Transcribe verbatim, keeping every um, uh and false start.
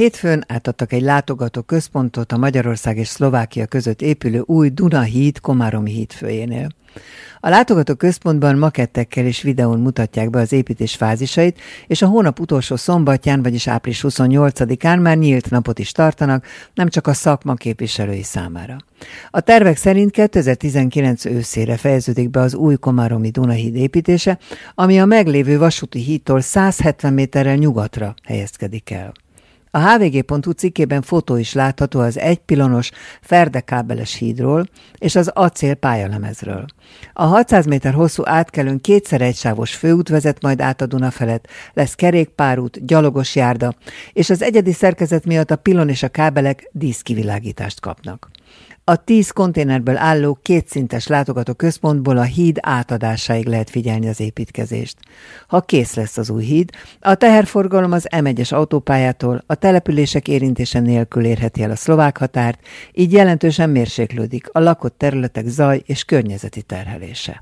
Hétfőn átadtak egy látogató központot a Magyarország és Szlovákia között épülő új Duna-híd Komáromi hídfőjénél. A látogató központban makettekkel és videón mutatják be az építés fázisait, és a hónap utolsó szombatján, vagyis április huszonnyolcadikán már nyílt napot is tartanak, nem csak a szakma képviselői számára. A tervek szerint kétezer-tizenkilenc őszére fejeződik be az új komáromi Duna-híd építése, ami a meglévő vasúti hídtól száz hetven méterrel nyugatra helyezkedik el. A há vé gé pont hú cikkében fotó is látható az egypilonos ferdekábeles hídról és az acél pályalemezről. A hatszáz méter hosszú átkelőn kétszer egysávos főút vezet majd át a Duna felett, lesz kerékpárút, gyalogos járda, és az egyedi szerkezet miatt a pilon és a kábelek díszkivilágítást kapnak. A tíz konténerből álló kétszintes látogató központból a híd átadásáig lehet figyelni az építkezést. Ha kész lesz az új híd, a teherforgalom az em egyes autópályától a települések érintése nélkül érheti el a szlovák határt, így jelentősen mérséklődik a lakott területek zaj és környezeti terhelése.